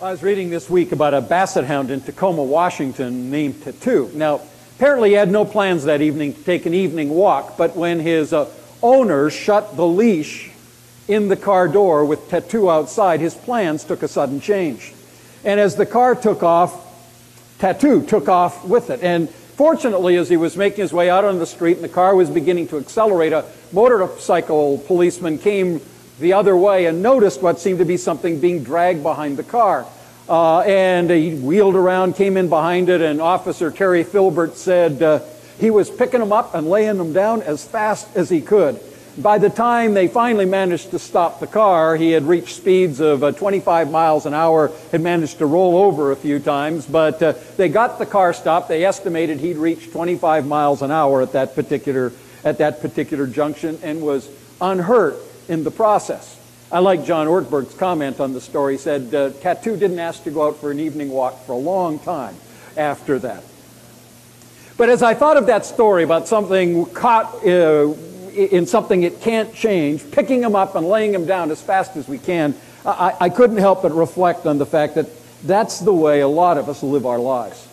I was reading this week about a basset hound in Tacoma, Washington named Tattoo. Now, apparently he had no plans that evening to take an evening walk, but when his owner shut the leash in the car door with Tattoo outside, his plans took a sudden change. And as the car took off, Tattoo took off with it. And fortunately, as he was making his way out on the street and the car was beginning to accelerate, a motorcycle policeman came the other way and noticed what seemed to be something being dragged behind the car. And he wheeled around, came in behind it, and Officer Terry Filbert said he was picking them up and laying them down as fast as he could. By the time they finally managed to stop the car, he had reached speeds of 25 miles an hour, had managed to roll over a few times, but they got the car stopped. They estimated he'd reached 25 miles an hour at that particular junction and was unhurt in the process. I like John Ortberg's comment on the story. He said Tattoo didn't ask to go out for an evening walk for a long time after that. But as I thought of that story about something caught in something it can't change, picking them up and laying them down as fast as we can, I couldn't help but reflect on the fact that that's the way a lot of us live our lives.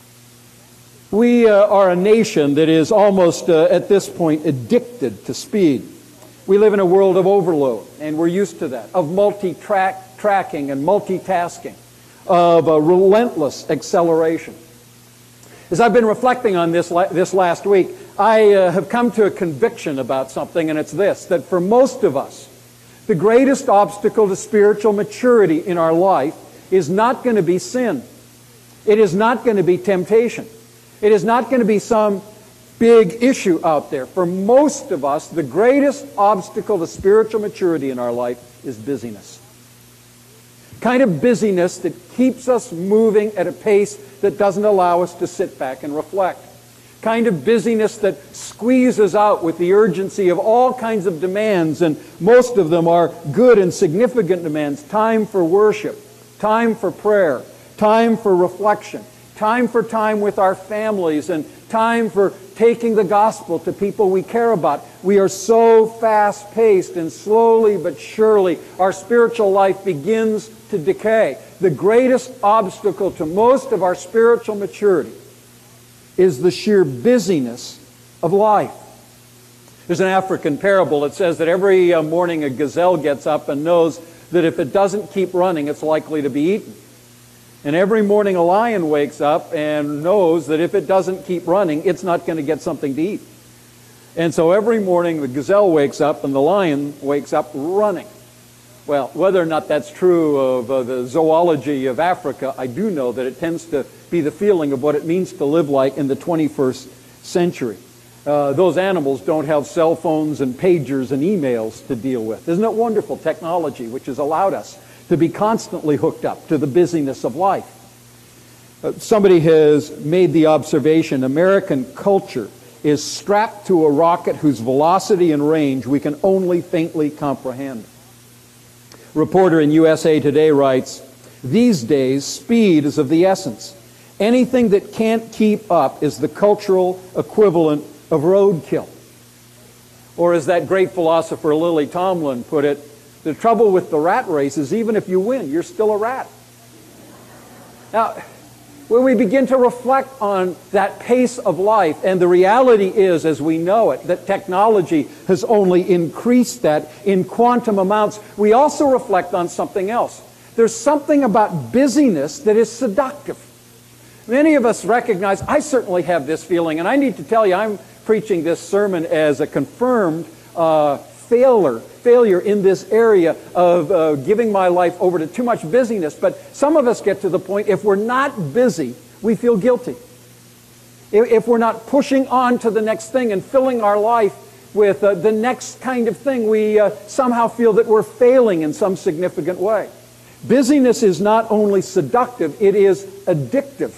We are a nation that is almost, at this point, addicted to speed. We live in a world of overload, and we're used to that, of multi-tracking and multitasking, of a relentless acceleration. As I've been reflecting on this last week, I have come to a conviction about something, and it's this, that for most of us, the greatest obstacle to spiritual maturity in our life is not going to be sin. It is not going to be temptation. It is not going to be some big issue out there. For most of us, the greatest obstacle to spiritual maturity in our life is busyness. Kind of busyness that keeps us moving at a pace that doesn't allow us to sit back and reflect. Kind of busyness that squeezes out with the urgency of all kinds of demands, and most of them are good and significant demands. Time for worship, time for prayer, time for reflection, time with our families, and time for taking the gospel to people we care about. We are so fast-paced, and slowly but surely our spiritual life begins to decay. The greatest obstacle to most of our spiritual maturity is the sheer busyness of life. There's an African parable that says that every morning a gazelle gets up and knows that if it doesn't keep running, it's likely to be eaten. And every morning a lion wakes up and knows that if it doesn't keep running, it's not going to get something to eat. And so every morning the gazelle wakes up and the lion wakes up running. Well, whether or not that's true of the zoology of Africa, I do know that it tends to be the feeling of what it means to live like in the 21st century. Those animals don't have cell phones and pagers and emails to deal with. Isn't it wonderful technology which has allowed us to be constantly hooked up to the busyness of life? Somebody has made the observation, American culture is strapped to a rocket whose velocity and range we can only faintly comprehend. A reporter in USA Today writes, "These days, speed is of the essence. Anything that can't keep up is the cultural equivalent of roadkill." Or as that great philosopher Lily Tomlin put it, the trouble with the rat race is even if you win, you're still a rat. Now, when we begin to reflect on that pace of life, and the reality is, as we know it, that technology has only increased that in quantum amounts, we also reflect on something else. There's something about busyness that is seductive. Many of us recognize, I certainly have this feeling, and I need to tell you, I'm preaching this sermon as a confirmed failure in this area of giving my life over to too much busyness. But some of us get to the point, if we're not busy, we feel guilty. If we're not pushing on to the next thing and filling our life with the next kind of thing, we somehow feel that we're failing in some significant way. Busyness is not only seductive, it is addictive.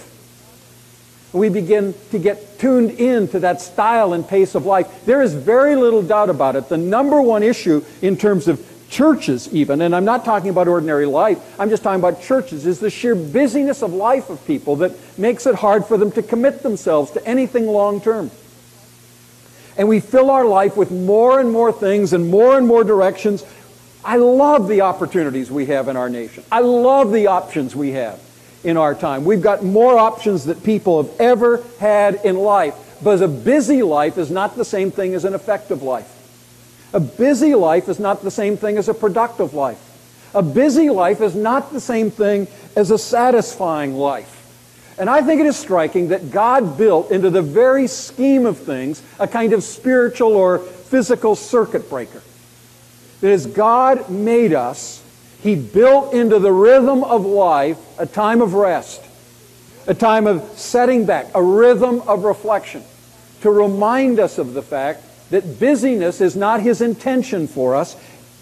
We begin to get tuned into that style and pace of life. There is very little doubt about it. The number one issue in terms of churches even, and I'm not talking about ordinary life, I'm just talking about churches, is the sheer busyness of life of people that makes it hard for them to commit themselves to anything long term. And we fill our life with more and more things and more directions I love the opportunities we have in our nation. I love the options we have in our time. We've got more options that people have ever had in life. But a busy life is not the same thing as an effective life. A busy life is not the same thing as a productive life. A busy life is not the same thing as a satisfying life. And I think it is striking that God built into the very scheme of things a kind of spiritual or physical circuit breaker. That as God made us, He built into the rhythm of life a time of rest, a time of setting back, a rhythm of reflection, to remind us of the fact that busyness is not His intention for us.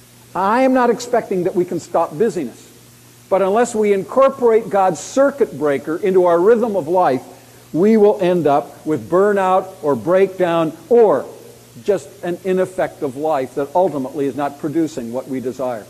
I am not expecting that we can stop busyness. But unless we incorporate God's circuit breaker into our rhythm of life, we will end up with burnout or breakdown or just an ineffective life that ultimately is not producing what we desire.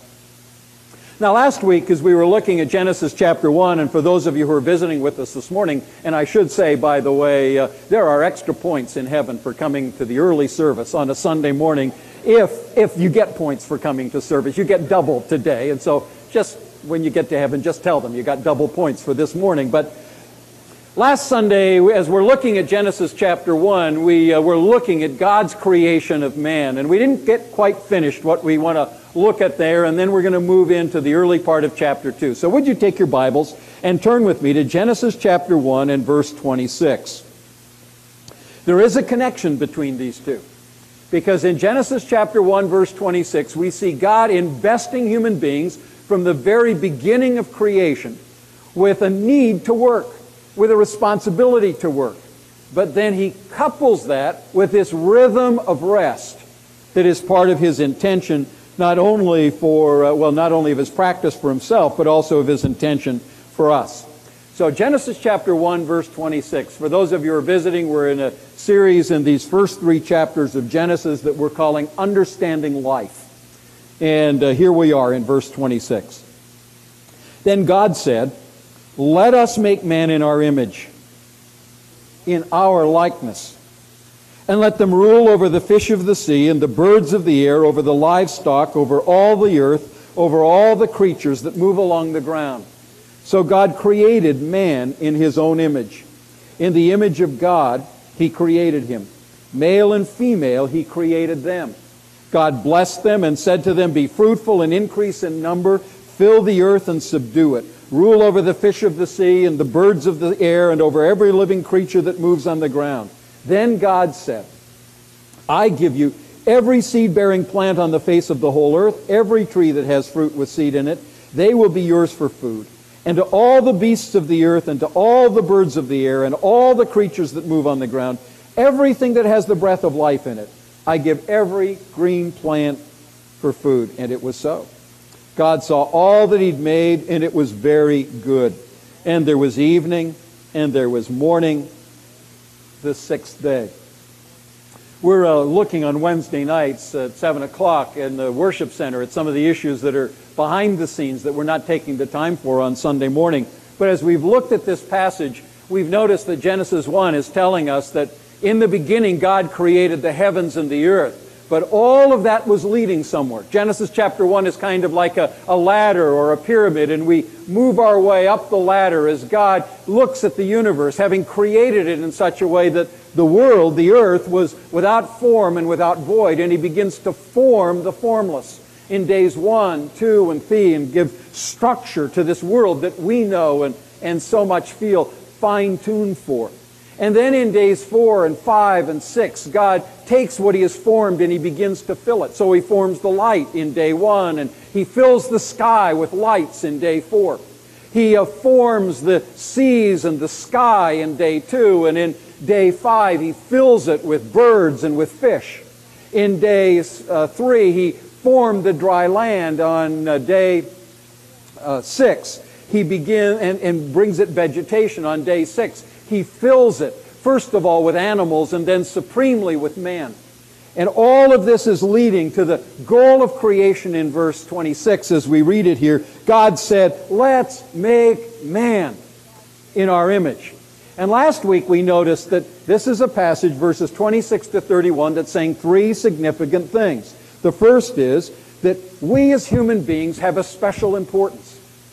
Now, last week, as we were looking at Genesis chapter 1, and for those of you who are visiting with us this morning, and I should say, by the way, there are extra points in heaven for coming to the early service on a Sunday morning. If you get points for coming to service, you get double today. And so just when you get to heaven, just tell them you got double points for this morning. But last Sunday, as we're looking at Genesis chapter 1, we were looking at God's creation of man. And we didn't get quite finished what we want to look at there, and then we're going to move into the early part of chapter 2. So would you take your Bibles and turn with me to Genesis chapter 1 and verse 26. There is a connection between these two, because in Genesis chapter 1 verse 26 we see God investing human beings from the very beginning of creation with a need to work, with a responsibility to work. But then He couples that with this rhythm of rest that is part of His intention, not only of His practice for Himself, but also of His intention for us. So Genesis chapter 1, verse 26. For those of you who are visiting, we're in a series in these first 3 chapters of Genesis that we're calling Understanding Life. And here we are in verse 26. Then God said, "Let us make man in our image, in our likeness, and let them rule over the fish of the sea and the birds of the air, over the livestock, over all the earth, over all the creatures that move along the ground." So God created man in His own image. In the image of God, He created him. Male and female, He created them. God blessed them and said to them, "Be fruitful and increase in number, fill the earth and subdue it. Rule over the fish of the sea and the birds of the air and over every living creature that moves on the ground." Then God said, "I give you every seed-bearing plant on the face of the whole earth, every tree that has fruit with seed in it. They will be yours for food. And to all the beasts of the earth, and to all the birds of the air, and all the creatures that move on the ground, everything that has the breath of life in it, I give every green plant for food." And it was so. God saw all that He'd made, and it was very good. And there was evening, and there was morning, the 6th day. We're looking on Wednesday nights at 7 o'clock in the worship center at some of the issues that are behind the scenes that we're not taking the time for on Sunday morning. But as we've looked at this passage, we've noticed that Genesis 1 is telling us that in the beginning God created the heavens and the earth. But all of that was leading somewhere. Genesis chapter 1 is kind of like a ladder or a pyramid, and we move our way up the ladder as God looks at the universe, having created it in such a way that the world, the earth, was without form and without void, and He begins to form the formless in days 1, 2, and 3, and give structure to this world that we know and so much feel fine-tuned for. And then in days 4 and 5 and 6, God takes what He has formed and He begins to fill it. So He forms the light in day 1, and He fills the sky with lights in day 4. He forms the seas and the sky in day 2, and in day 5 He fills it with birds and with fish. In day 3 He formed the dry land. On day 6 He begins and brings it vegetation. On day 6 He fills it, first of all, with animals and then supremely with man. And all of this is leading to the goal of creation in verse 26 as we read it here. God said, "Let's make man in our image." And last week we noticed that this is a passage, verses 26 to 31, that's saying 3 significant things. The first is that we as human beings have a special importance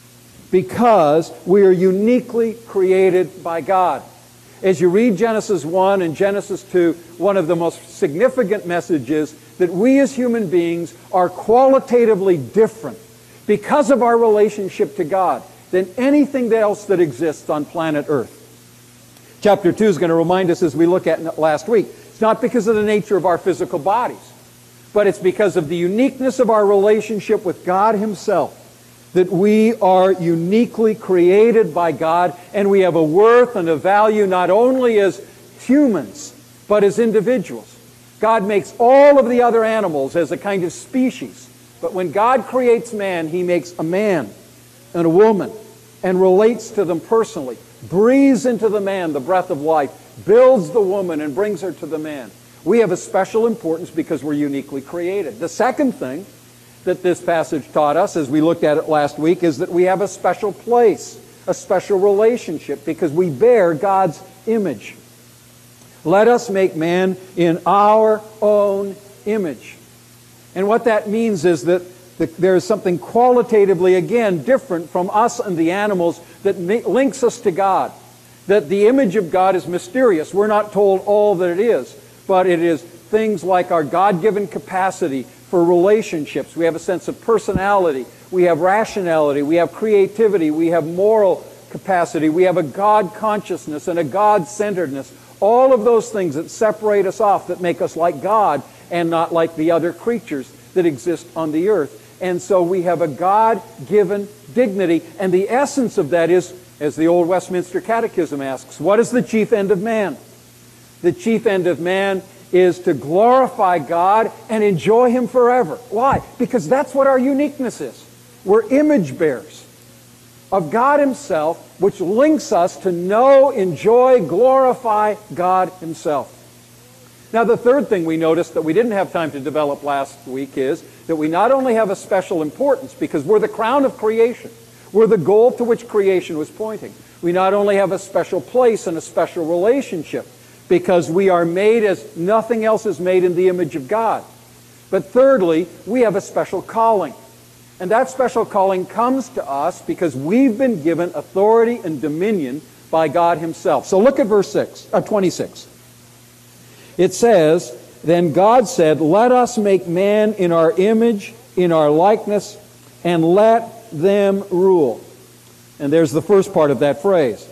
because we are uniquely created by God. As you read Genesis 1 and Genesis 2, one of the most significant messages that we as human beings are qualitatively different because of our relationship to God than anything else that exists on planet Earth. Chapter 2 is going to remind us, as we look at it last week, it's not because of the nature of our physical bodies, but it's because of the uniqueness of our relationship with God Himself that we are uniquely created by God, and we have a worth and a value not only as humans, but as individuals. God makes all of the other animals as a kind of species, but when God creates man, He makes a man and a woman and relates to them personally, breathes into the man the breath of life, builds the woman and brings her to the man. We have a special importance because we're uniquely created. The second thing that this passage taught us, as we looked at it last week, is that we have a special place, a special relationship, because we bear God's image. Let us make man in our own image. And what that means is that there is something qualitatively, again, different from us and the animals that links us to God. That the image of God is mysterious. We're not told all that it is, but it is things like our God-given capacity for relationships. We have a sense of personality. We have rationality. We have creativity. We have moral capacity. We have a God consciousness and a God-centeredness. All of those things that separate us off, that make us like God and not like the other creatures that exist on the earth. And so we have a God-given dignity. And the essence of that is, as the old Westminster Catechism asks, what is the chief end of man? The chief end of man is to glorify God and enjoy Him forever. Why? Because that's what our uniqueness is. We're image bearers of God Himself, which links us to know, enjoy, glorify God Himself. Now, the third thing we noticed that we didn't have time to develop last week is that we not only have a special importance because we're the crown of creation, we're the goal to which creation was pointing. We not only have a special place and a special relationship, because we are made as nothing else is made in the image of God. But thirdly, we have a special calling. And that special calling comes to us because we've been given authority and dominion by God Himself. So look at verse 26. It says, "Then God said, let us make man in our image, in our likeness, and let them rule." And there's the first part of that phrase.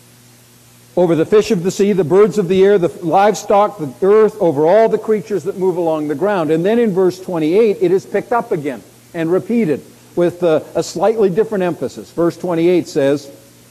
Over the fish of the sea, the birds of the air, the livestock, the earth, over all the creatures that move along the ground. And then in verse 28, it is picked up again and repeated with a slightly different emphasis. Verse 28 says,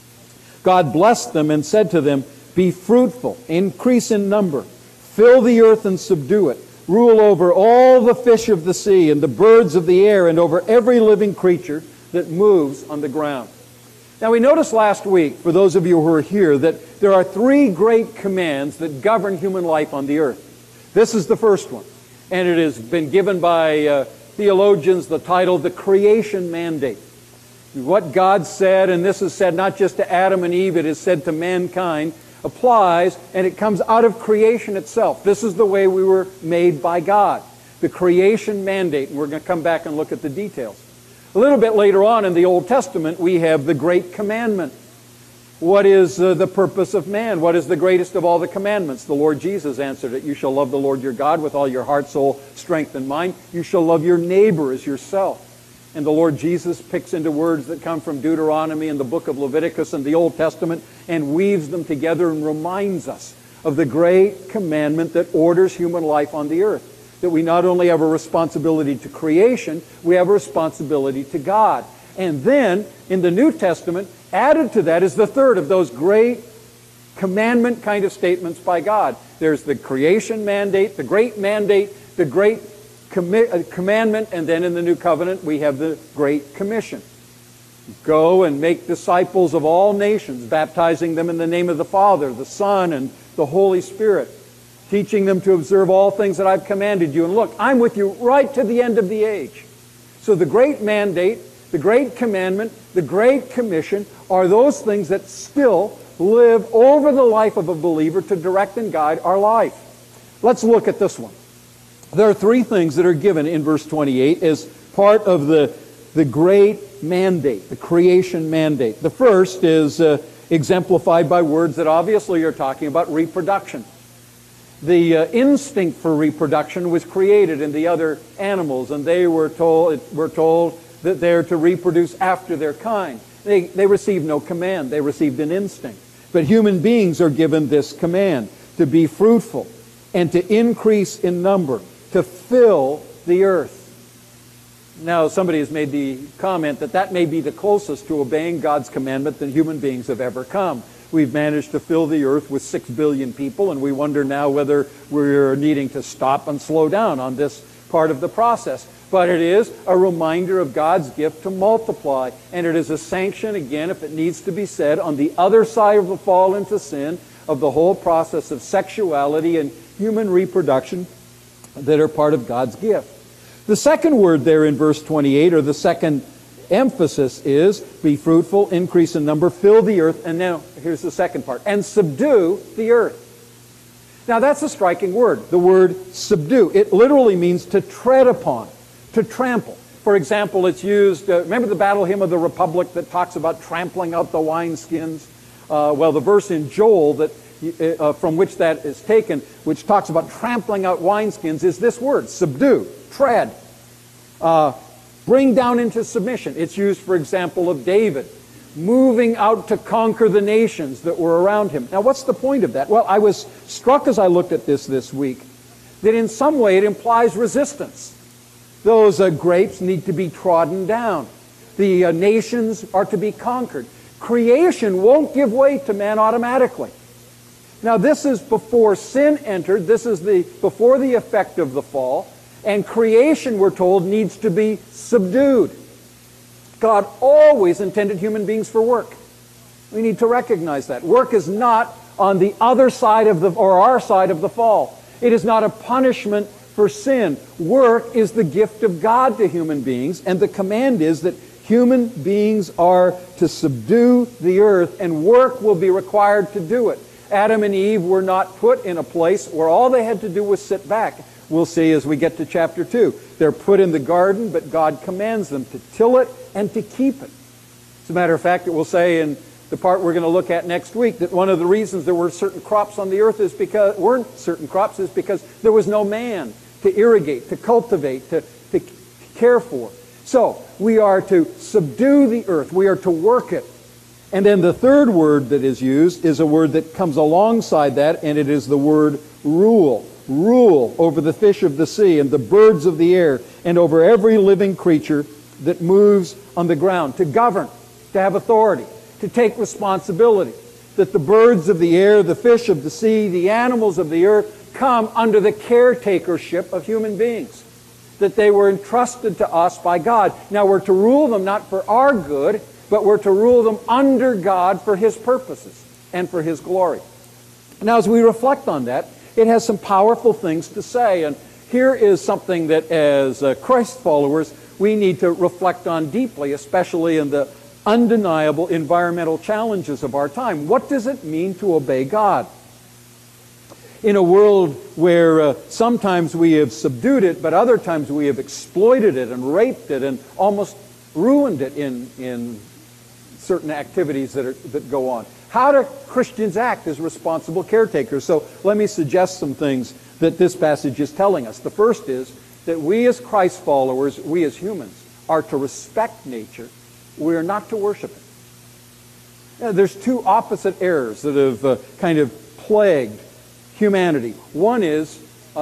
God blessed them and said to them, "Be fruitful, increase in number, fill the earth and subdue it, rule over all the fish of the sea and the birds of the air and over every living creature that moves on the ground." Now, we noticed last week, for those of you who are here, that there are three great commands that govern human life on the earth. This is the first one, and it has been given by theologians the title, the creation mandate. What God said, and this is said not just to Adam and Eve, it is said to mankind, applies, and it comes out of creation itself. This is the way we were made by God, the creation mandate, and we're going to come back and look at the details. A little bit later on in the Old Testament, we have the Great Commandment. What is the purpose of man? What is the greatest of all the commandments? The Lord Jesus answered it. You shall love the Lord your God with all your heart, soul, strength, and mind. You shall love your neighbor as yourself. And the Lord Jesus picks into words that come from Deuteronomy and the book of Leviticus and the Old Testament and weaves them together and reminds us of the great commandment that orders human life on the earth. That we not only have a responsibility to creation, we have a responsibility to God. And then, in the New Testament, added to that is the third of those great commandment kind of statements by God. There's the creation mandate, the great mandate, the great commandment, and then in the New Covenant we have the Great Commission. Go and make disciples of all nations, baptizing them in the name of the Father, the Son, and the Holy Spirit, teaching them to observe all things that I've commanded you. And look, I'm with you right to the end of the age. So the great mandate, the great commandment, the great commission are those things that still live over the life of a believer to direct and guide our life. Let's look at this one. There are three things that are given in verse 28 as part of the great mandate, the creation mandate. The first is exemplified by words that obviously are talking about reproduction. The instinct for reproduction was created in the other animals, and they were told that they're to reproduce after their kind. They received no command. They received an instinct. But human beings are given this command, to be fruitful and to increase in number, to fill the earth. Now, somebody has made the comment that that may be the closest to obeying God's commandment that human beings have ever come. We've managed to fill the earth with 6 billion people, and we wonder now whether we're needing to stop and slow down on this part of the process. But it is a reminder of God's gift to multiply, and it is a sanction, again, if it needs to be said, on the other side of the fall into sin, of the whole process of sexuality and human reproduction that are part of God's gift. The second word there in verse 28, or the second emphasis, is be fruitful, increase in number, fill the earth, and now here's the second part, and subdue the earth. Now that's a striking word, the word subdue. It literally means to tread upon, to trample. For example, it's used, remember the Battle Hymn of the Republic that talks about trampling out the wineskins? Well, the verse in Joel that from which that is taken, which talks about trampling out wineskins, is this word, subdue, tread, bring down into submission. It's used, for example, of David moving out to conquer the nations that were around him. Now, what's the point of that? Well, I was struck as I looked at this week that in some way it implies resistance. Those grapes need to be trodden down. The nations are to be conquered. Creation won't give way to man automatically. Now, this is before sin entered. This is before the effect of the fall. And creation, we're told, needs to be subdued. God always intended human beings for work. We need to recognize that. Work is not on the other side of or our side of the fall. It is not a punishment for sin. Work is the gift of God to human beings, and the command is that human beings are to subdue the earth, and work will be required to do it. Adam and Eve were not put in a place where all they had to do was sit back. We'll see as we get to chapter 2. They're put in the garden, but God commands them to till it and to keep it. As a matter of fact, it will say in the part we're going to look at next week that one of the reasons there were certain crops on the earth is because there was no man to irrigate, to cultivate, to care for. So we are to subdue the earth. We are to work it. And then the third word that is used is a word that comes alongside that, and it is the word rule. Rule over the fish of the sea and the birds of the air and over every living creature that moves on the ground. To govern, to have authority, to take responsibility. That the birds of the air, the fish of the sea, the animals of the earth come under the caretakership of human beings. That they were entrusted to us by God. Now we're to rule them not for our good, but we're to rule them under God for His purposes and for His glory. Now as we reflect on that, it has some powerful things to say. And here is something that as Christ followers, we need to reflect on deeply, especially in the undeniable environmental challenges of our time. What does it mean to obey God? In a world where sometimes we have subdued it, but other times we have exploited it and raped it and almost ruined it in certain activities that go on. How do Christians act as responsible caretakers? So let me suggest some things that this passage is telling us. The first is that we as Christ followers, we as humans, are to respect nature. We are not to worship it. Now, there's two opposite errors that have kind of plagued humanity. One is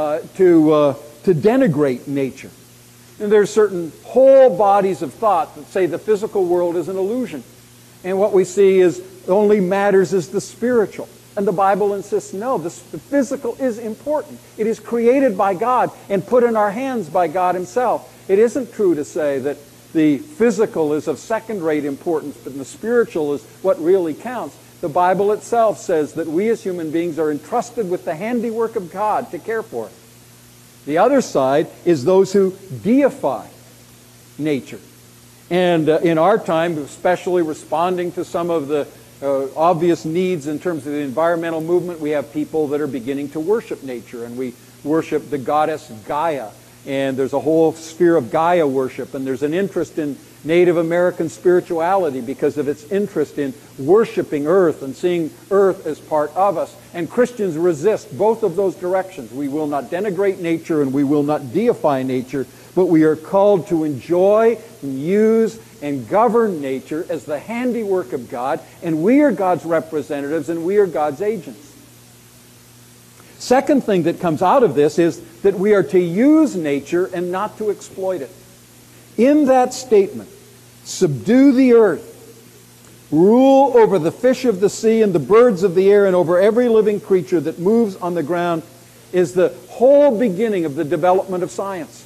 to denigrate nature. And there's certain whole bodies of thought that say the physical world is an illusion. And what we see is only matters is the spiritual. And the Bible insists, no, the physical is important. It is created by God and put in our hands by God Himself. It isn't true to say that the physical is of second-rate importance, but the spiritual is what really counts. The Bible itself says that we as human beings are entrusted with the handiwork of God to care for it. The other side is those who deify nature. And in our time, especially responding to some of the obvious needs in terms of the environmental movement, we have people that are beginning to worship nature, and we worship the goddess Gaia. And there's a whole sphere of Gaia worship, and there's an interest in Native American spirituality because of its interest in worshiping Earth and seeing Earth as part of us. And Christians resist both of those directions. We will not denigrate nature and we will not deify nature, but we are called to enjoy and use and govern nature as the handiwork of God, and we are God's representatives and we are God's agents. Second thing that comes out of this is that we are to use nature and not to exploit it. In that statement, subdue the earth, rule over the fish of the sea and the birds of the air and over every living creature that moves on the ground, is the whole beginning of the development of science.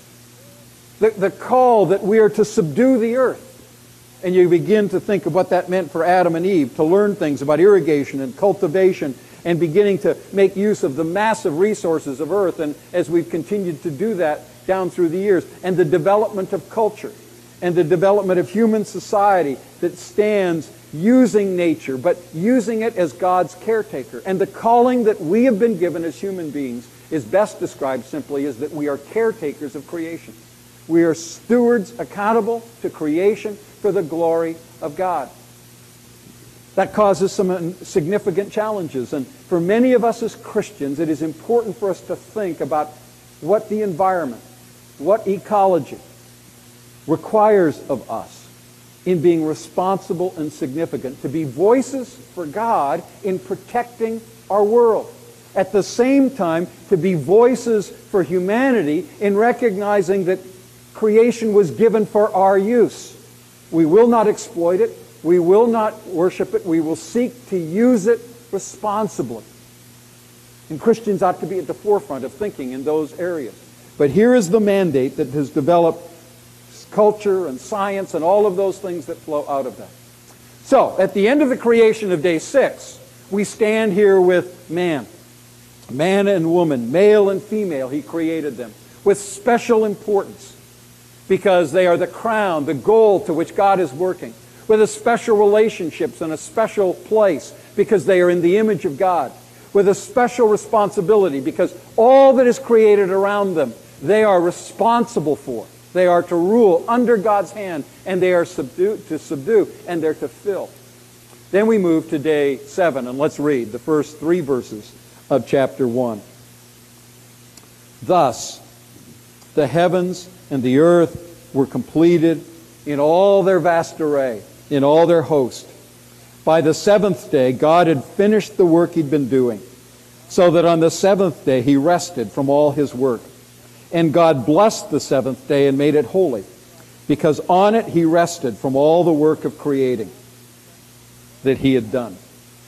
The call that we are to subdue the earth. And you begin to think of what that meant for Adam and Eve, to learn things about irrigation and cultivation and beginning to make use of the massive resources of earth. And as we've continued to do that down through the years, and the development of culture and the development of human society that stands using nature, but using it as God's caretaker. And the calling that we have been given as human beings is best described simply as that we are caretakers of creation. We are stewards accountable to creation for the glory of God. That causes some significant challenges. And for many of us as Christians, it is important for us to think about what the environment, what ecology requires of us in being responsible and significant, to be voices for God in protecting our world. At the same time, to be voices for humanity in recognizing that creation was given for our use. We will not exploit it. We will not worship it. We will seek to use it responsibly. And Christians ought to be at the forefront of thinking in those areas. But here is the mandate that has developed culture and science and all of those things that flow out of that. So, at the end of the creation of day 6, we stand here with man. Man and woman, male and female, He created them with special importance because they are the crown, the goal to which God is working, with a special relationships and a special place because they are in the image of God, with a special responsibility because all that is created around them, they are responsible for. They are to rule under God's hand, and they are to subdue, and they're to fill. Then we move to day 7, and let's read the first 3 verses of chapter 1. Thus, the heavens and the earth were completed in all their vast array, in all their host. By the 7th day, God had finished the work He'd been doing, so that on the 7th day He rested from all His work. And God blessed the 7th day and made it holy, because on it He rested from all the work of creating that He had done.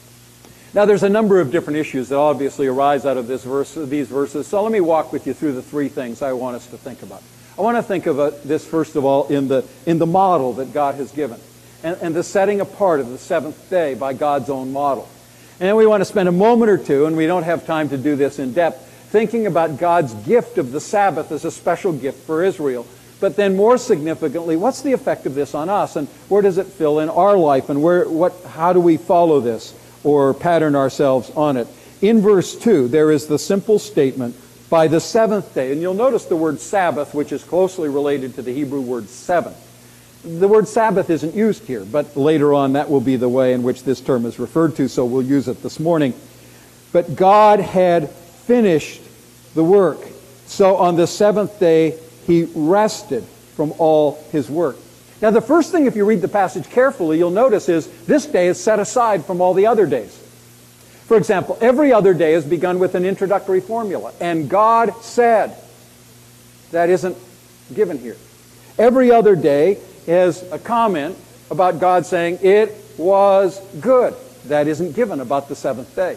Now there's a number of different issues that obviously arise out of these verses, so let me walk with you through the 3 things I want us to think about. I want to think of this, first of all, in the model that God has given, and the setting apart of the 7th day by God's own model. And then we want to spend a moment or two, and we don't have time to do this in depth, thinking about God's gift of the Sabbath as a special gift for Israel. But then more significantly, what's the effect of this on us, and where does it fill in our life, and how do we follow this or pattern ourselves on it? In verse 2, there is the simple statement, by the 7th day. And you'll notice the word Sabbath, which is closely related to the Hebrew word seven. The word Sabbath isn't used here, but later on that will be the way in which this term is referred to, so we'll use it this morning. But God had finished the work. So on the 7th day, He rested from all His work. Now the first thing, if you read the passage carefully, you'll notice is this day is set aside from all the other days. For example, every other day is begun with an introductory formula. And God said. That isn't given here. Every other day is a comment about God saying, it was good. That isn't given about the 7th day.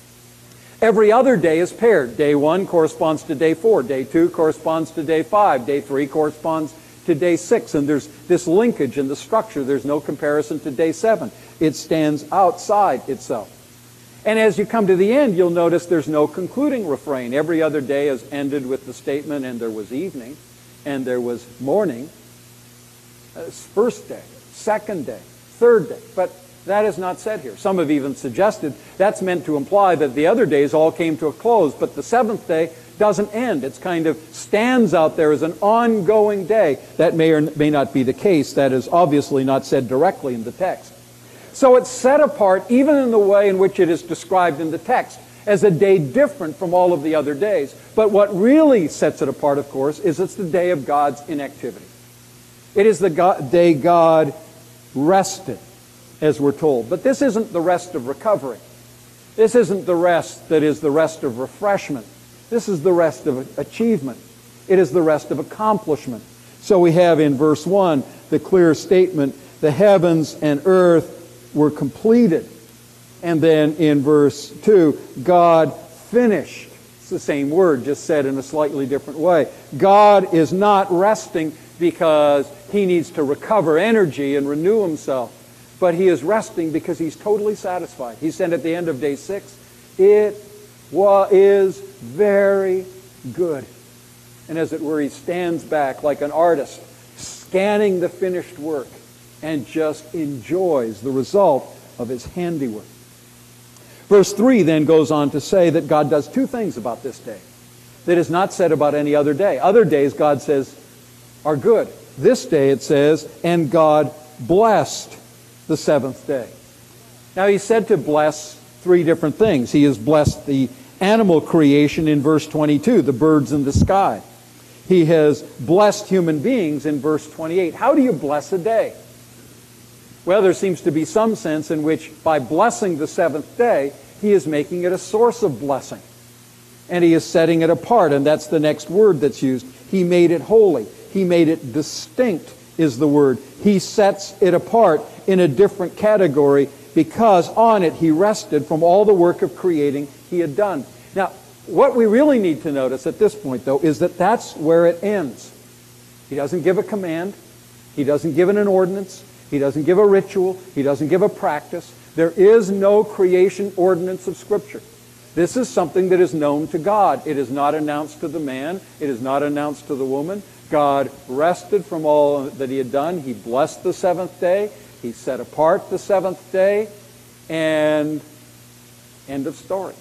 Every other day is paired. Day 1 corresponds to day 4. Day 2 corresponds to day 5. Day 3 corresponds to day 6. And there's this linkage in the structure. There's no comparison to day 7. It stands outside itself. And as you come to the end, you'll notice there's no concluding refrain. Every other day is ended with the statement, and there was evening, and there was morning. First day, second day, third day. But that is not said here. Some have even suggested that's meant to imply that the other days all came to a close, but the 7th day doesn't end. It's kind of stands out there as an ongoing day. That may or may not be the case. That is obviously not said directly in the text. So it's set apart, even in the way in which it is described in the text, as a day different from all of the other days. But what really sets it apart, of course, is it's the day of God's inactivity. It is the day God rested, as we're told. But this isn't the rest of recovery. This isn't the rest that is the rest of refreshment. This is the rest of achievement. It is the rest of accomplishment. So we have in verse 1 the clear statement, the heavens and earth were completed. And then in verse 2, God finished. It's the same word, just said in a slightly different way. God is not resting because he needs to recover energy and renew himself. But he is resting because he's totally satisfied. He said at the end of day 6, it is very good. And as it were, he stands back like an artist, scanning the finished work, and just enjoys the result of his handiwork. Verse 3 then goes on to say that God does two things about this day that is not said about any other day. Other days, God says, are good. This day, it says, and God blessed the seventh day. Now, he's said to bless three different things. He has blessed the animal creation in verse 22, the birds in the sky. He has blessed human beings in verse 28. How do you bless a day? Well, there seems to be some sense in which by blessing the seventh day, he is making it a source of blessing. And he is setting it apart, and that's the next word that's used. He made it holy. He made it distinct is the word. He sets it apart in a different category because on it he rested from all the work of creating he had done. Now, what we really need to notice at this point, though, is that that's where it ends. He doesn't give a command. He doesn't give an ordinance. He doesn't give a ritual. He doesn't give a practice. There is no creation ordinance of Scripture. This is something that is known to God. It is not announced to the man. It is not announced to the woman. God rested from all that he had done. He blessed the seventh day. He set apart the seventh day. And end of story.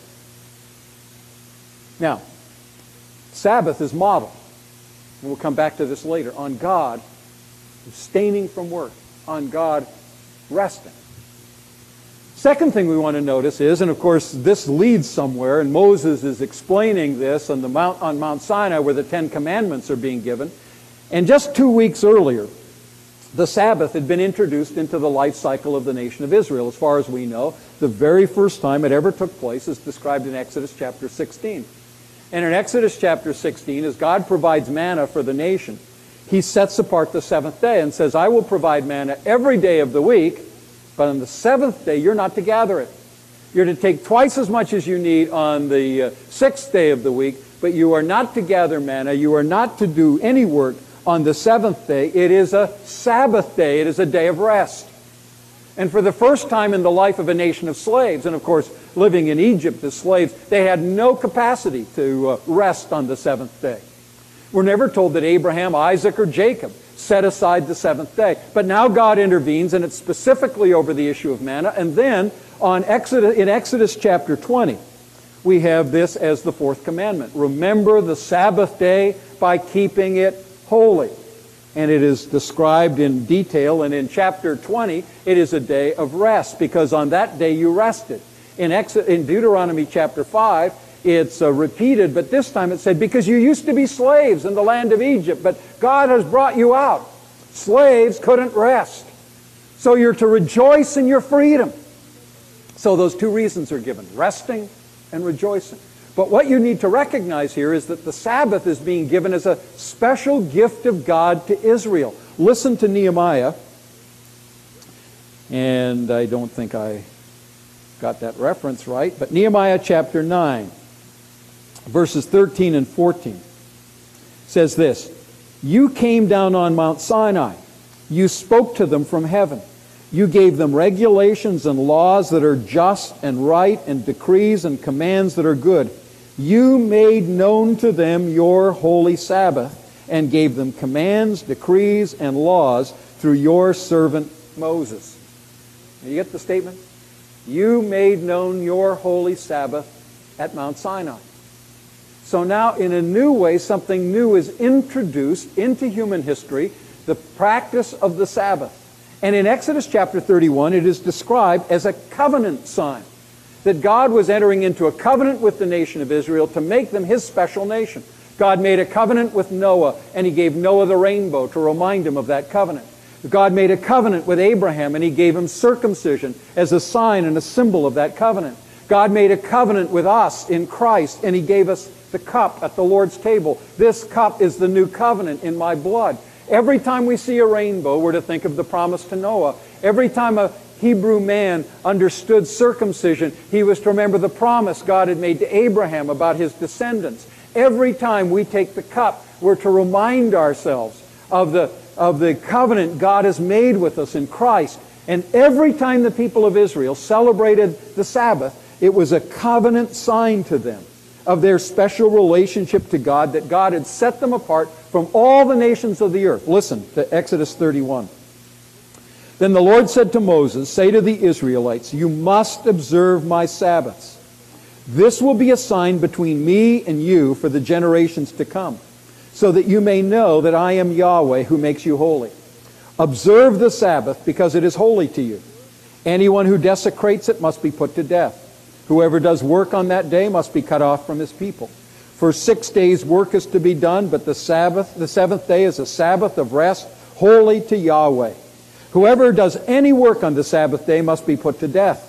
Now, Sabbath is modeled, and we'll come back to this later, on God abstaining from work, on God resting. Second thing we want to notice is, and of course this leads somewhere, and Moses is explaining this on Mount Sinai where the Ten Commandments are being given. And just 2 weeks earlier, the Sabbath had been introduced into the life cycle of the nation of Israel. As far as we know, the very first time it ever took place is described in Exodus chapter 16. And in Exodus chapter 16, as God provides manna for the nation, he sets apart the seventh day and says, I will provide manna every day of the week, but on the seventh day, you're not to gather it. You're to take twice as much as you need on the sixth day of the week, but you are not to gather manna. You are not to do any work on the seventh day. It is a Sabbath day. It is a day of rest. And for the first time in the life of a nation of slaves, and of course, living in Egypt as slaves, they had no capacity to rest on the seventh day. We're never told that Abraham, Isaac, or Jacob set aside the seventh day. But now God intervenes, and it's specifically over the issue of manna. And then in Exodus chapter 20, we have this as the fourth commandment. Remember the Sabbath day by keeping it holy. And it is described in detail. And in chapter 20, it is a day of rest, because on that day you rested. In Deuteronomy chapter 5, it's repeated, but this time it said, because you used to be slaves in the land of Egypt, but God has brought you out. Slaves couldn't rest. So you're to rejoice in your freedom. So those two reasons are given, resting and rejoicing. But what you need to recognize here is that the Sabbath is being given as a special gift of God to Israel. Listen to Nehemiah. And I don't think I got that reference right, but Nehemiah chapter 9. Verses 13 and 14 says this, you came down on Mount Sinai. You spoke to them from heaven. You gave them regulations and laws that are just and right, and decrees and commands that are good. You made known to them your holy Sabbath and gave them commands, decrees, and laws through your servant Moses. You get the statement? You made known your holy Sabbath at Mount Sinai. So now, in a new way, something new is introduced into human history, the practice of the Sabbath. And in Exodus chapter 31, it is described as a covenant sign, that God was entering into a covenant with the nation of Israel to make them His special nation. God made a covenant with Noah, and He gave Noah the rainbow to remind him of that covenant. God made a covenant with Abraham, and He gave him circumcision as a sign and a symbol of that covenant. God made a covenant with us in Christ, and He gave us the cup at the Lord's table. This cup is the new covenant in my blood. Every time we see a rainbow, we're to think of the promise to Noah. Every time a Hebrew man understood circumcision, he was to remember the promise God had made to Abraham about his descendants. Every time we take the cup, we're to remind ourselves of the covenant God has made with us in Christ. And every time the people of Israel celebrated the Sabbath, it was a covenant sign to them of their special relationship to God, that God had set them apart from all the nations of the earth. Listen to Exodus 31. Then the Lord said to Moses, "Say to the Israelites, you must observe my Sabbaths. This will be a sign between me and you for the generations to come, so that you may know that I am Yahweh who makes you holy. Observe the Sabbath because it is holy to you. Anyone who desecrates it must be put to death. Whoever does work on that day must be cut off from his people. For 6 days work is to be done, but the seventh day is a Sabbath of rest, holy to Yahweh. Whoever does any work on the Sabbath day must be put to death."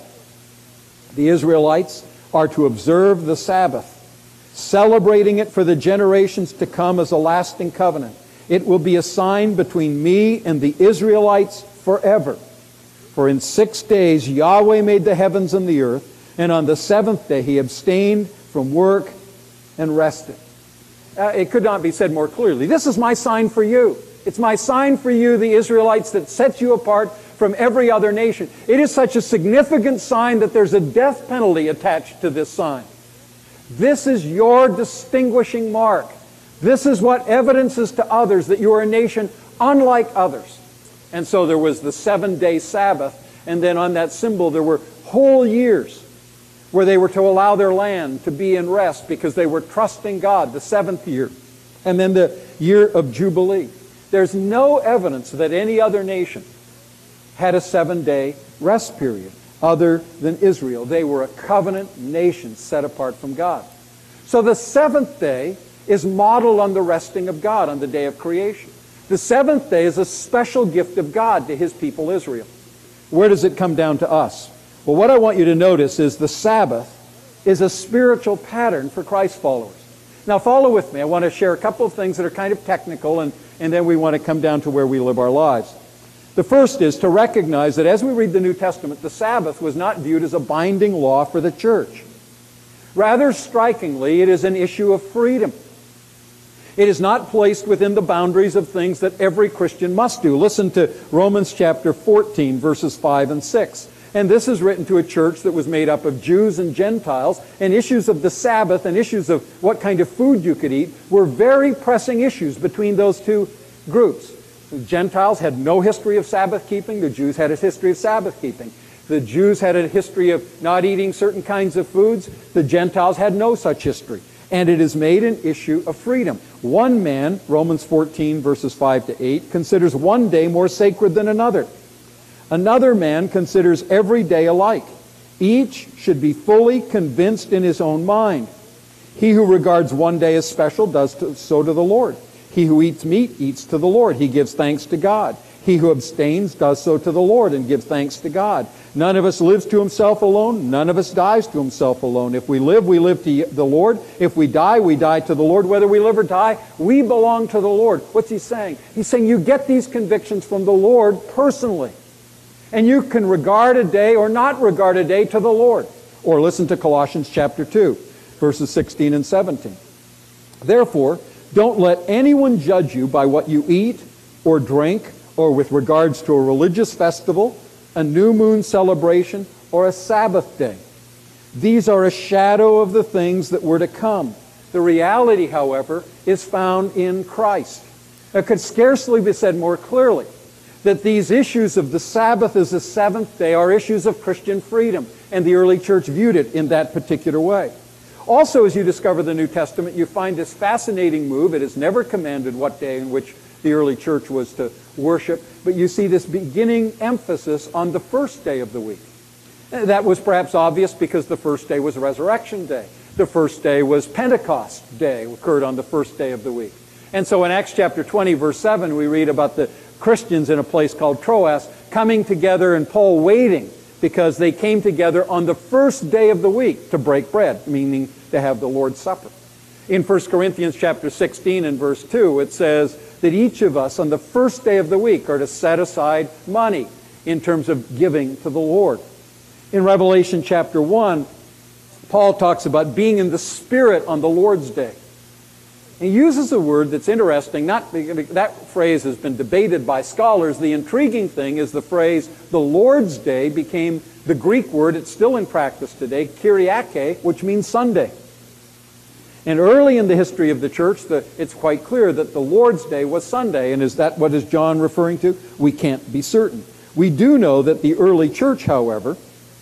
The Israelites are to observe the Sabbath, celebrating it for the generations to come as a lasting covenant. It will be a sign between me and the Israelites forever. For in 6 days Yahweh made the heavens and the earth, and on the seventh day He abstained from work and rested. It could not be said more clearly. This is my sign for you. It's my sign for you, the Israelites, that sets you apart from every other nation. It is such a significant sign that there's a death penalty attached to this sign. This is your distinguishing mark. This is what evidences to others that you are a nation unlike others. And so there was the 7-day Sabbath, and then on that symbol there were whole years where they were to allow their land to be in rest because they were trusting God, the 7th year, and then the year of Jubilee. There's no evidence that any other nation had a 7-day rest period other than Israel. They were a covenant nation set apart from God. So the 7th day is modeled on the resting of God on the day of creation. The 7th day is a special gift of God to His people Israel. Where does it come down to us? Well, what I want you to notice is the Sabbath is a spiritual pattern for Christ followers. Now follow with me. I want to share a couple of things that are kind of technical, and then we want to come down to where we live our lives. The first is to recognize that as we read the New Testament, the Sabbath was not viewed as a binding law for the church. Rather strikingly, it is an issue of freedom. It is not placed within the boundaries of things that every Christian must do. Listen to Romans chapter 14, verses 5 and 6. And this is written to a church that was made up of Jews and Gentiles, and issues of the Sabbath and issues of what kind of food you could eat were very pressing issues between those two groups. The Gentiles had no history of Sabbath keeping. The Jews had a history of Sabbath keeping. The Jews had a history of not eating certain kinds of foods. The Gentiles had no such history. And it is made an issue of freedom. One man, Romans 14, verses 5 to 8, considers one day more sacred than another. Another man considers every day alike. Each should be fully convinced in his own mind. He who regards one day as special does so to the Lord. He who eats meat eats to the Lord. He gives thanks to God. He who abstains does so to the Lord and gives thanks to God. None of us lives to himself alone. None of us dies to himself alone. If we live to the Lord. If we die to the Lord. Whether we live or die, we belong to the Lord. What's he saying? He's saying you get these convictions from the Lord personally. And you can regard a day or not regard a day to the Lord. Or listen to Colossians chapter 2, verses 16 and 17. Therefore, don't let anyone judge you by what you eat or drink, or with regards to a religious festival, a new moon celebration, or a Sabbath day. These are a shadow of the things that were to come. The reality, however, is found in Christ. It could scarcely be said more clearly that these issues of the Sabbath as the 7th day are issues of Christian freedom, and the early church viewed it in that particular way. Also, as you discover the New Testament, you find this fascinating move. It is never commanded what day in which the early church was to worship, but you see this beginning emphasis on the first day of the week. That was perhaps obvious because the first day was Resurrection Day. The first day was Pentecost Day, occurred on the first day of the week. And so in Acts chapter 20, verse 7, we read about the Christians in a place called Troas coming together and Paul waiting because they came together on the first day of the week to break bread, meaning to have the Lord's Supper. In 1 Corinthians chapter 16 and verse 2, it says that each of us on the first day of the week are to set aside money in terms of giving to the Lord. In Revelation chapter 1, Paul talks about being in the Spirit on the Lord's Day. He uses a word that's interesting. That phrase has been debated by scholars. The intriguing thing is the phrase, the Lord's Day, became the Greek word, it's still in practice today, Kyriake, which means Sunday. And early in the history of the church, it's quite clear that the Lord's Day was Sunday. And is that what is John referring to? We can't be certain. We do know that the early church, however,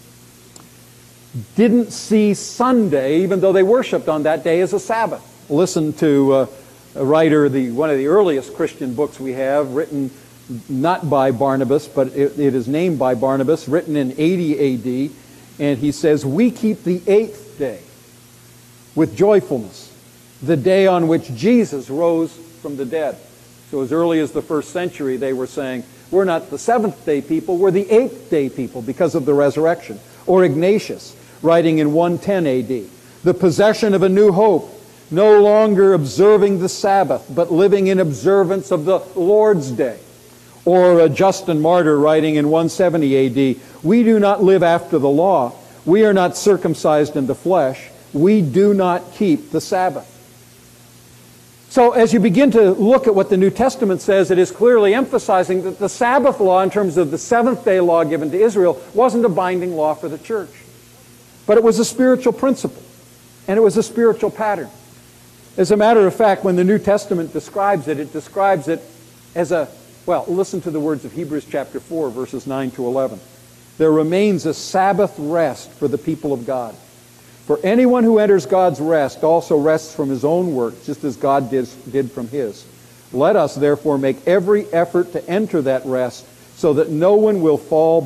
didn't see Sunday, even though they worshipped on that day, as a Sabbath. Listen to a writer, one of the earliest Christian books we have, written not by Barnabas, but it is named by Barnabas, written in 80 A.D., and he says, "We keep the 8th day with joyfulness, the day on which Jesus rose from the dead." So as early as the first century, they were saying, we're not the 7th day people, we're the 8th day people because of the resurrection. Or Ignatius, writing in 110 A.D., "The possession of a new hope, no longer observing the Sabbath, but living in observance of the Lord's Day." Or Justin Martyr, writing in 170 A.D., "We do not live after the law. We are not circumcised in the flesh. We do not keep the Sabbath." So as you begin to look at what the New Testament says, it is clearly emphasizing that the Sabbath law, in terms of the seventh-day law given to Israel, wasn't a binding law for the church. But it was a spiritual principle, and it was a spiritual pattern. As a matter of fact, when the New Testament describes it as listen to the words of Hebrews chapter 4, verses 9 to 11. "There remains a Sabbath rest for the people of God. For anyone who enters God's rest also rests from his own work, just as God did from his. Let us therefore make every effort to enter that rest, so that no one will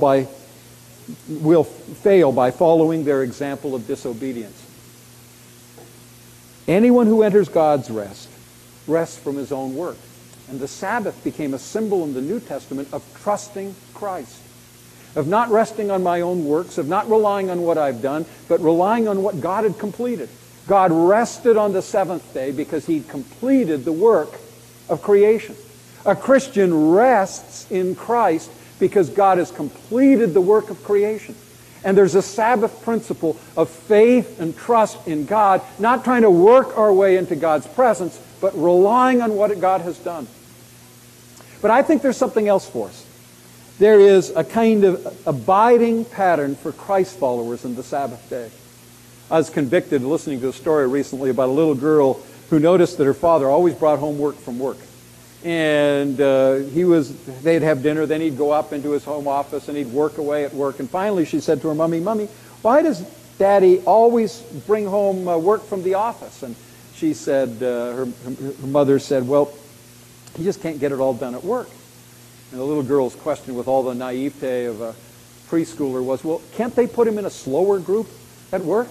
fail by following their example of disobedience." Anyone who enters God's rest rests from his own work. And the Sabbath became a symbol in the New Testament of trusting Christ, of not resting on my own works, of not relying on what I've done, but relying on what God had completed. God rested on the seventh day because He completed the work of creation. A Christian rests in Christ because God has completed the work of creation. And there's a Sabbath principle of faith and trust in God, not trying to work our way into God's presence, but relying on what God has done. But I think there's something else for us. There is a kind of abiding pattern for Christ followers in the Sabbath day. I was convicted listening to a story recently about a little girl who noticed that her father always brought home work from work. And they'd have dinner, then he'd go up into his home office and he'd work away at work. And finally she said to her, Mommy, why does Daddy always bring home work from the office? And she said, her mother said, well, he just can't get it all done at work. And the little girl's question, with all the naivete of a preschooler, was, well, can't they put him in a slower group at work?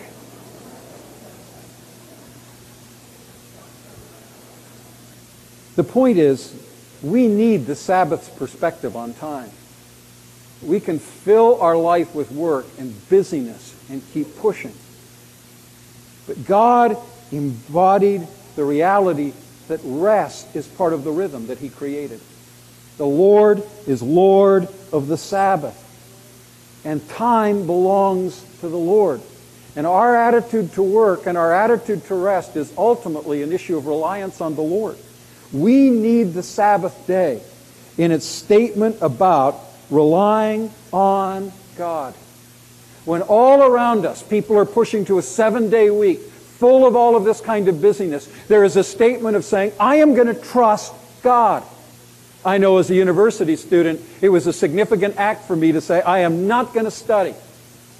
The point is, we need the Sabbath's perspective on time. We can fill our life with work and busyness and keep pushing. But God embodied the reality that rest is part of the rhythm that He created. The Lord is Lord of the Sabbath, and time belongs to the Lord. And our attitude to work and our attitude to rest is ultimately an issue of reliance on the Lord. We need the Sabbath day in its statement about relying on God. When all around us people are pushing to a 7-day week, full of all of this kind of busyness, there is a statement of saying, I am going to trust God. I know as a university student, it was a significant act for me to say, I am not going to study.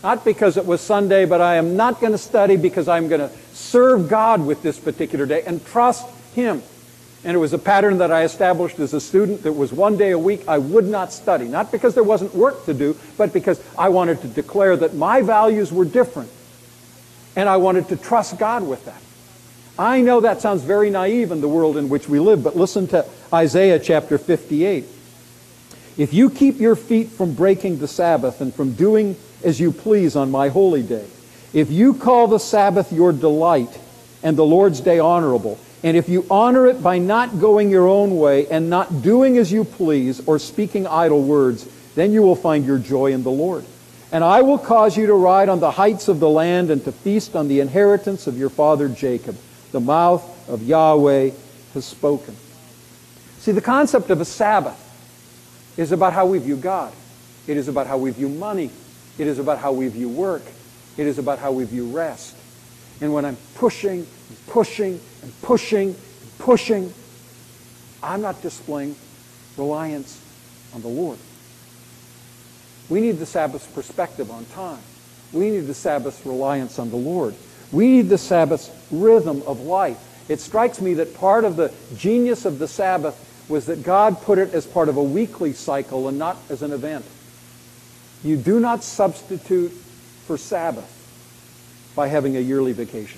Not because it was Sunday, but I am not going to study because I'm going to serve God with this particular day and trust Him. And it was a pattern that I established as a student that was one day a week I would not study. Not because there wasn't work to do, but because I wanted to declare that my values were different. And I wanted to trust God with that. I know that sounds very naive in the world in which we live, but listen to Isaiah chapter 58. If you keep your feet from breaking the Sabbath and from doing as you please on my holy day, if you call the Sabbath your delight and the Lord's day honorable, and if you honor it by not going your own way and not doing as you please or speaking idle words, then you will find your joy in the Lord. And I will cause you to ride on the heights of the land and to feast on the inheritance of your father Jacob. The mouth of Yahweh has spoken. See, the concept of a Sabbath is about how we view God. It is about how we view money. It is about how we view work. It is about how we view rest. And when I'm pushing and pushing and pushing and pushing, I'm not displaying reliance on the Lord. We need the Sabbath's perspective on time. We need the Sabbath's reliance on the Lord. We need the Sabbath's rhythm of life. It strikes me that part of the genius of the Sabbath was that God put it as part of a weekly cycle and not as an event. You do not substitute for Sabbath by having a yearly vacation.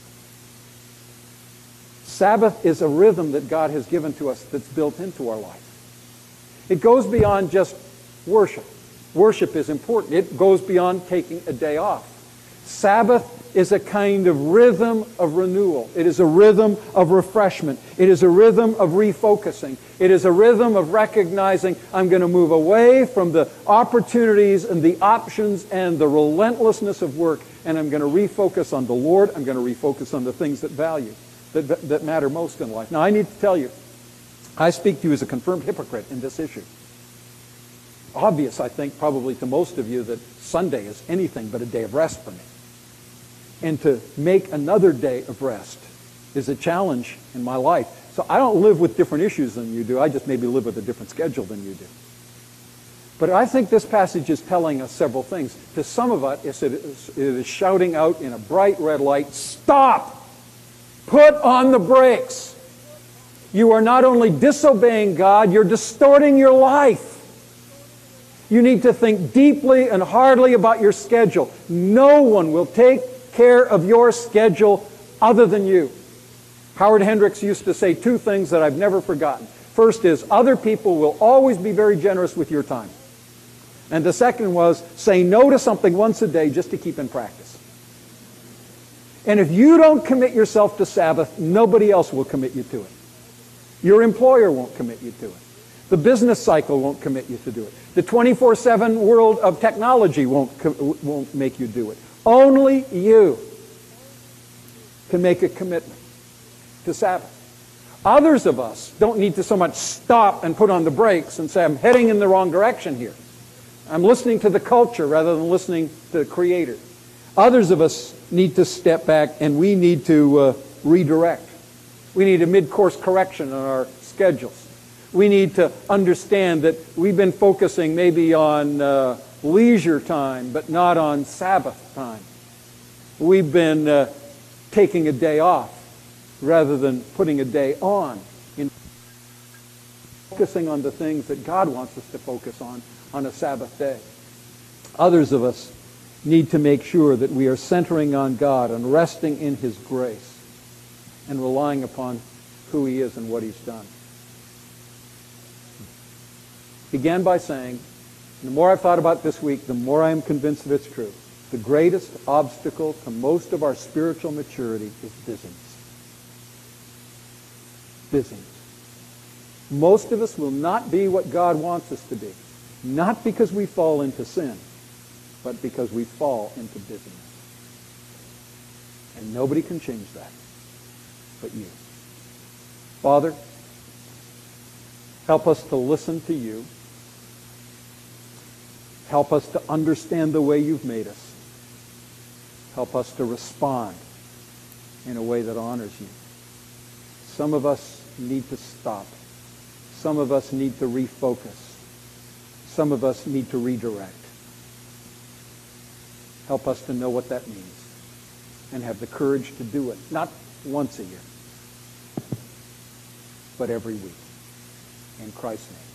Sabbath is a rhythm that God has given to us that's built into our life. It goes beyond just worship. Worship is important. It goes beyond taking a day off. Sabbath is a kind of rhythm of renewal. It is a rhythm of refreshment. It is a rhythm of refocusing. It is a rhythm of recognizing I'm going to move away from the opportunities and the options and the relentlessness of work, and I'm going to refocus on the Lord. I'm going to refocus on the things that matter most in life. Now, I need to tell you, I speak to you as a confirmed hypocrite in this issue. Obvious, I think, probably to most of you that Sunday is anything but a day of rest for me. And to make another day of rest is a challenge in my life. So I don't live with different issues than you do. I just maybe live with a different schedule than you do. But I think this passage is telling us several things. To some of us, it is shouting out in a bright red light, stop! Put on the brakes! You are not only disobeying God, you're distorting your life. You need to think deeply and hardly about your schedule. No one will take care of your schedule other than you. Howard Hendricks used to say two things that I've never forgotten. First is, other people will always be very generous with your time. And the second was, say no to something once a day just to keep in practice. And if you don't commit yourself to Sabbath, nobody else will commit you to it. Your employer won't commit you to it. The business cycle won't commit you to do it. The 24/7 world of technology won't make you do it. Only you can make a commitment to Sabbath. Others of us don't need to so much stop and put on the brakes and say, I'm heading in the wrong direction here. I'm listening to the culture rather than listening to the Creator. Others of us need to step back and we need to redirect. We need a mid-course correction on our schedules. We need to understand that we've been focusing maybe on leisure time, but not on Sabbath time. We've been taking a day off rather than putting a day on. In focusing on the things that God wants us to focus on a Sabbath day. Others of us need to make sure that we are centering on God and resting in His grace and relying upon who He is and what He's done. Began by saying, the more I've thought about this week, the more I am convinced that it's true. The greatest obstacle to most of our spiritual maturity is busyness. Busyness. Most of us will not be what God wants us to be. Not because we fall into sin, but because we fall into busyness. And nobody can change that but you. Father, help us to listen to you. Help us to understand the way you've made us. Help us to respond in a way that honors you. Some of us need to stop. Some of us need to refocus. Some of us need to redirect. Help us to know what that means and have the courage to do it, not once a year, but every week. In Christ's name.